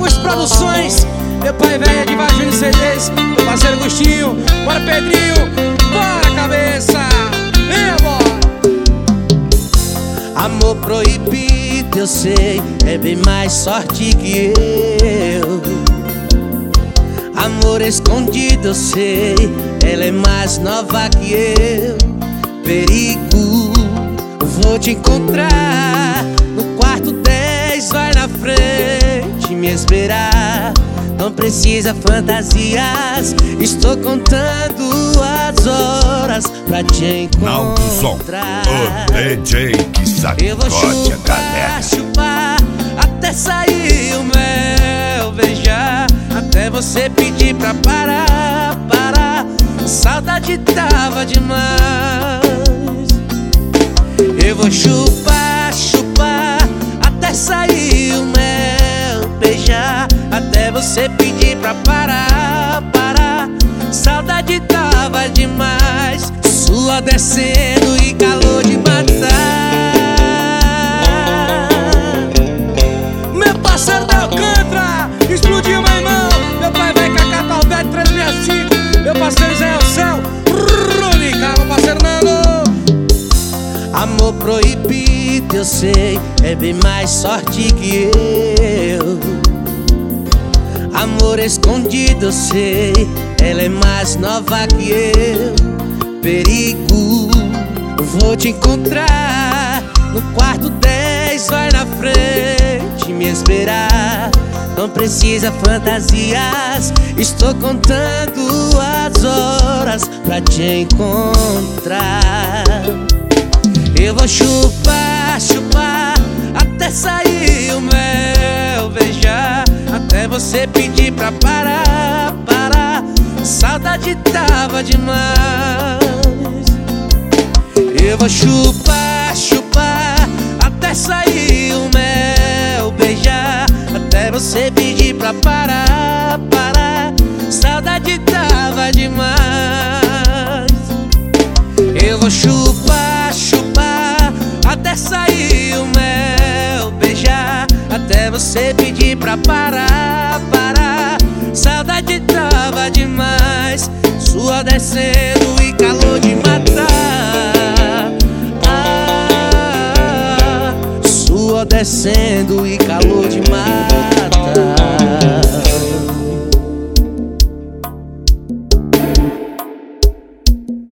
Augusto Produções, meu pai velho de Varginha CDs, meu parceiro Agostinho, bora Pedrinho, bora cabeça, vem boy. Amor proibido, eu sei, é bem mais sorte que eu. Amor escondido, eu sei, ela é mais nova que eu. Perigo, vou te encontrar no quarto 10, vai na frente me esperar. Não precisa fantasias, estou contando as horas pra te encontrar. O DJ que eu vou sacode a galera. chupar, até sair o mel, beijar, até você pedir pra parar. Saudade tava demais. Eu vou chupar, até sair o mel, beijar, até você pedir pra parar. Saudade tava demais. Sua descendo e calor de matar. Meu parceiro da Alcântara, explodiu meu irmão. Meu pai vai cacatar o velho 365. Meu parceiro Zé Céu, Rônica, meu parceiro Nando. Amor proibido, eu sei, é bem mais sorte que eu. Amor escondido, eu sei, ela é mais nova que eu. Perigo, vou te encontrar no quarto 10, vai na frente me esperar. Não precisa fantasias, estou contando as horas pra te encontrar. Eu vou chupar, até sair o mel, beijar, até você pedir pra parar. Saudade tava demais. Eu vou chupar, até sair o mel, beijar, até você pedir pra parar. Saudade tava demais. Eu vou chupar, até sair o mel, beijar, até você pedir pra parar. Saudade tava demais. Sua descendo e calor de matar. Sua descendo e calor demais.